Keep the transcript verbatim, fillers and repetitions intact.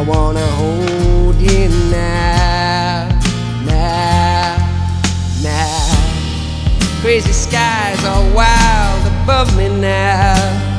wanna hold you now, now, now. Crazy skies are wild above me now.